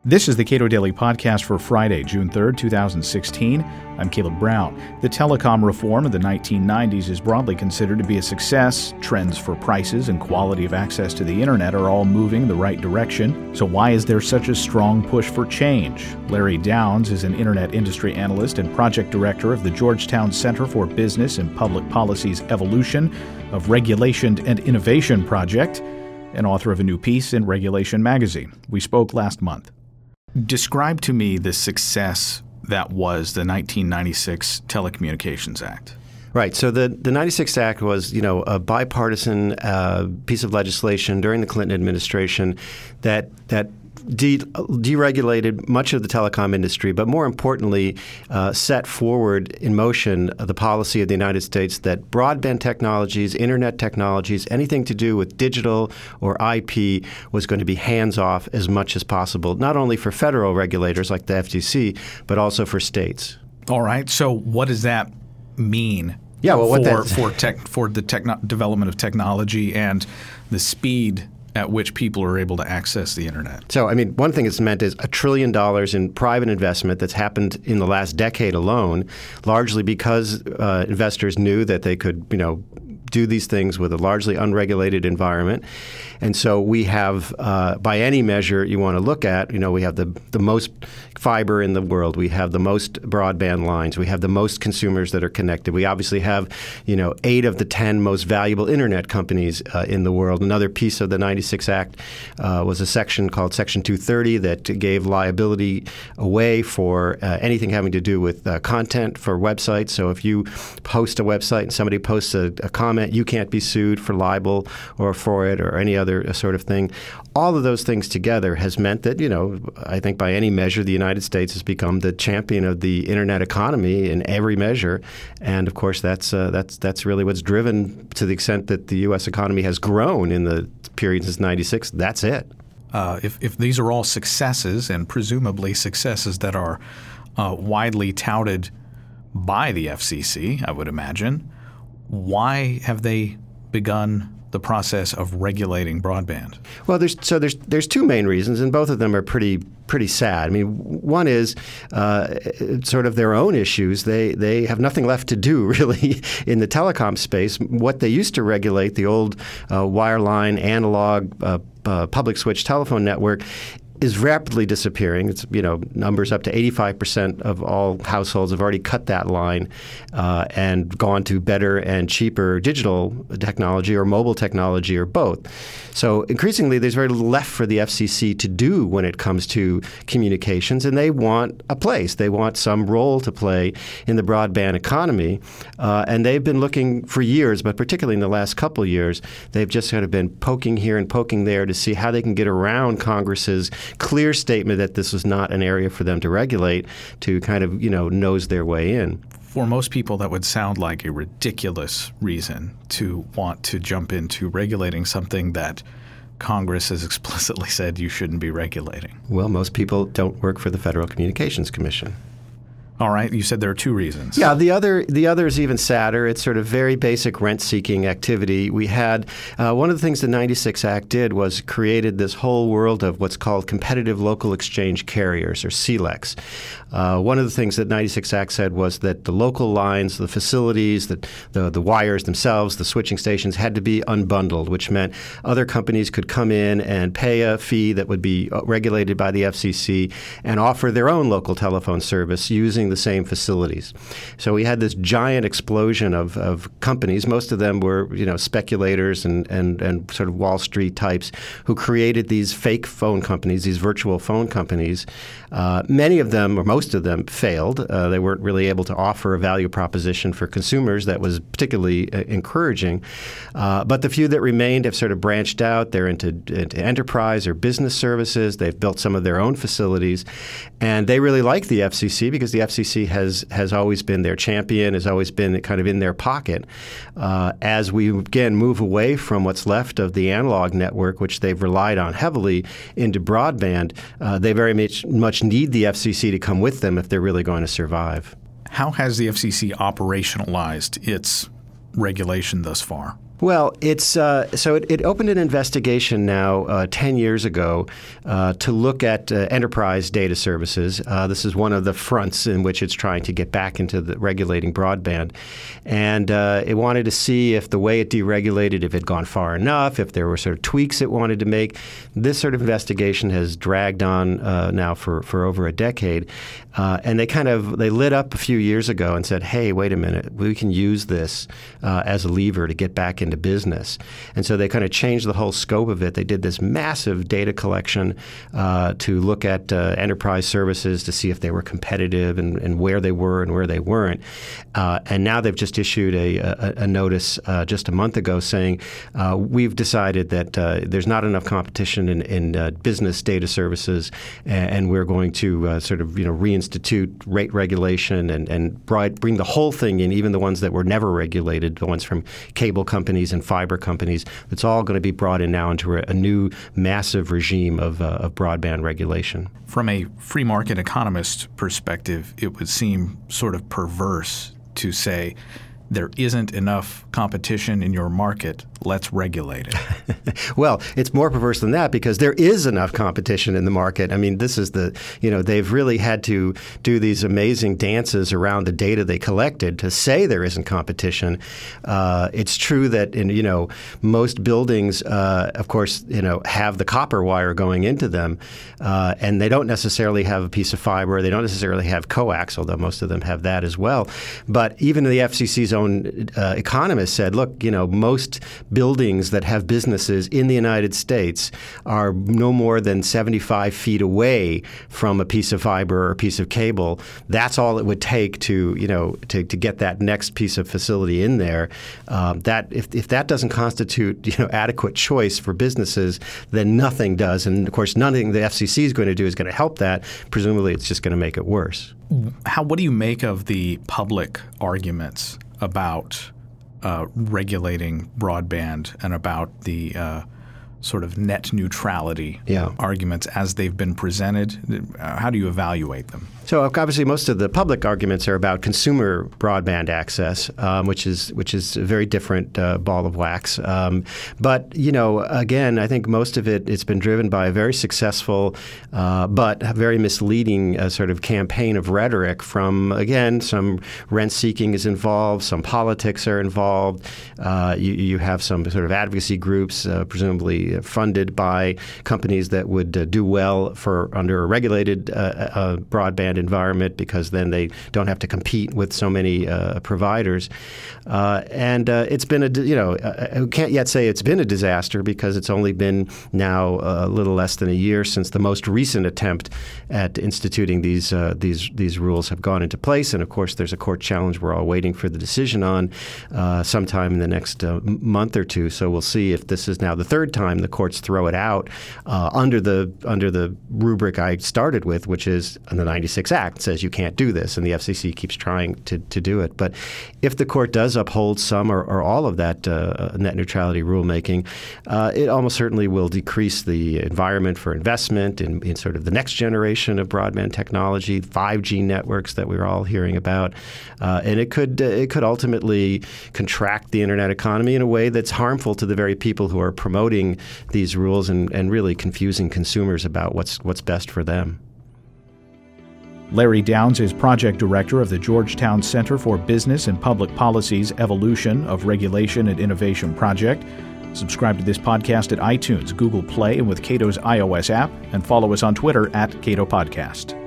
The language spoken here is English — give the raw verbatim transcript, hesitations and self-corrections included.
This is the Cato Daily Podcast for Friday, June third, two thousand sixteen. I'm Caleb Brown. The telecom reform of the nineteen nineties is broadly considered to be a success. Trends for prices and quality of access to the internet are all moving the right direction. So why is there such a strong push for change? Larry Downs is an internet industry analyst and project director of the Georgetown Center for Business and Public Policy's Evolution of Regulation and Innovation Project, and author of a new piece in Regulation Magazine. We spoke last month. Describe to me the success that was the nineteen ninety-six Telecommunications Act. Right. So the, the ninety-six Act was, you know, a bipartisan uh, piece of legislation during the Clinton administration that that de- deregulated much of the telecom industry, but more importantly, uh, set forward in motion the policy of the United States that broadband technologies, internet technologies, anything to do with digital or I P was going to be hands-off as much as possible, not only for federal regulators like the F C C, but also for states. All right. So what does that mean yeah, well, what for, that, for, tech, for the techno- development of technology and the speed at which people are able to access the internet? So, I mean, one thing it's meant is a trillion dollars in private investment that's happened in the last decade alone, largely because uh, investors knew that they could, you know, do these things with a largely unregulated environment. And so we have, uh, by any measure you want to look at, you know, we have the, the most fiber in the world. We have the most broadband lines. We have the most consumers that are connected. We obviously have, you know, eight of the ten most valuable internet companies uh, in the world. Another piece of the ninety-six Act uh, was a section called Section two thirty that gave liability away for uh, anything having to do with uh, content for websites. So if you post a website and somebody posts a, a comment, you can't be sued for libel or for it or any other sort of thing. All of those things together has meant that, you know, I think by any measure, the United States has become the champion of the internet economy in every measure. And of course, that's uh, that's that's really what's driven, to the extent that the U S economy has grown in the period since ninety-six. That's it. Uh, if, if these are all successes, and presumably successes that are uh, widely touted by the F C C, I would imagine, why have they begun the process of regulating broadband? Well, there's so there's there's two main reasons, and both of them are pretty pretty sad. I mean, one is uh, sort of their own issues. They they have nothing left to do really in the telecom space. What they used to regulate, the old uh, wireline analog uh, uh, public switch telephone network, is rapidly disappearing. It's, you know, numbers up to eighty-five percent of all households have already cut that line uh, and gone to better and cheaper digital technology or mobile technology or both. So increasingly, there's very little left for the F C C to do when it comes to communications, and they want a place. They want some role to play in the broadband economy, uh, and they've been looking for years, but particularly in the last couple of years, they've just sort of been poking here and poking there to see how they can get around Congress's clear statement that this was not an area for them to regulate, to kind of, you know, nose their way in. For most people, that would sound like a ridiculous reason to want to jump into regulating something that Congress has explicitly said you shouldn't be regulating. Well, most people don't work for the Federal Communications Commission. All right. You said there are two reasons. Yeah. The other the other is even sadder. It's sort of very basic rent-seeking activity. We had uh, one of the things the ninety-six Act did was created this whole world of what's called competitive local exchange carriers, or C L E Cs. Uh, one of the things that ninety-six Act said was that the local lines, the facilities, the, the the wires themselves, the switching stations had to be unbundled, which meant other companies could come in and pay a fee that would be regulated by the F C C and offer their own local telephone service using the same facilities. So we had this giant explosion of, of companies. Most of them were, you know, speculators and, and, and sort of Wall Street types who created these fake phone companies, these virtual phone companies. Uh, many of them, or most of them, failed. Uh, they weren't really able to offer a value proposition for consumers that was particularly uh, encouraging. Uh, but the few that remained have sort of branched out. They're into, into enterprise or business services. They've built some of their own facilities. And they really like the F C C because the F C C has has always been their champion, has always been kind of in their pocket. Uh, as we, again, move away from what's left of the analog network, which they've relied on heavily, into broadband, uh, they very much, much need the F C C to come with them if they're really going to survive. How has the F C C operationalized its regulation thus far? Well, it's uh, so it, it opened an investigation now uh, ten years ago uh, to look at uh, enterprise data services. Uh, this is one of the fronts in which it's trying to get back into the regulating broadband. And uh, it wanted to see if the way it deregulated, if it had gone far enough, if there were sort of tweaks it wanted to make. This sort of investigation has dragged on uh, now for, for over a decade. Uh, and they kind of they lit up a few years ago and said, hey, wait a minute, we can use this uh, as a lever to get back into business. And so they kind of changed the whole scope of it. They did this massive data collection uh, to look at uh, enterprise services to see if they were competitive and, and where they were and where they weren't. Uh, and now they've just issued a, a, a notice uh, just a month ago saying uh, we've decided that uh, there's not enough competition in, in uh, business data services, and, and we're going to uh, sort of you know reinstitute rate regulation and, and bring the whole thing in, even the ones that were never regulated, the ones from cable companies and fiber companies. It's all going to be brought in now into a, a new massive regime of, uh, of broadband regulation. From a free market economist perspective, it would seem sort of perverse to say there isn't enough competition in your market, let's regulate it. Well, it's more perverse than that because there is enough competition in the market. I mean, this is the, you know, they've really had to do these amazing dances around the data they collected to say there isn't competition. Uh, it's true that, in, you know, most buildings, uh, of course, you know, have the copper wire going into them, uh, and they don't necessarily have a piece of fiber. They don't necessarily have coax, although most of them have that as well. But even the F C C's own uh, economist said, look, you know, most buildings that have businesses in the United States are no more than seventy-five feet away from a piece of fiber or a piece of cable. That's all it would take to, you know, to, to get that next piece of facility in there. Um, that if, if that doesn't constitute, you know, adequate choice for businesses, then nothing does. And of course, nothing the F C C is going to do is going to help that. Presumably, it's just going to make it worse. How? What do you make of the public arguments about uh, regulating broadband and about the uh, sort of net neutrality yeah. arguments as they've been presented? How do you evaluate them? So obviously, most of the public arguments are about consumer broadband access, um, which is which is a very different uh, ball of wax. Um, but you know, again, I think most of it it's been driven by a very successful, uh, but very misleading uh, sort of campaign of rhetoric. From again, some rent seeking is involved, some politics are involved. Uh, you, you have some sort of advocacy groups, uh, presumably funded by companies that would uh, do well for under a regulated uh, uh, broadband environment because then they don't have to compete with so many uh, providers. Uh, and uh, it's been a, you know, I can't yet say it's been a disaster because it's only been now a little less than a year since the most recent attempt at instituting these uh, these these rules have gone into place. And of course, there's a court challenge we're all waiting for the decision on uh, sometime in the next uh, month or two. So we'll see if this is now the third time the courts throw it out uh, under the under the rubric I started with, which is the ninety-six Act says you can't do this, and the F C C keeps trying to, to do it. But if the court does uphold some or, or all of that uh, net neutrality rulemaking, uh, it almost certainly will decrease the environment for investment in, in sort of the next generation of broadband technology, five G networks that we're all hearing about, uh, and it could uh, it could ultimately contract the internet economy in a way that's harmful to the very people who are promoting these rules and, and really confusing consumers about what's what's best for them. Larry Downs is project director of the Georgetown Center for Business and Public Policy's Evolution of Regulation and Innovation Project. Subscribe to this podcast at iTunes, Google Play, and with Cato's iOS app, and follow us on Twitter at Cato Podcast.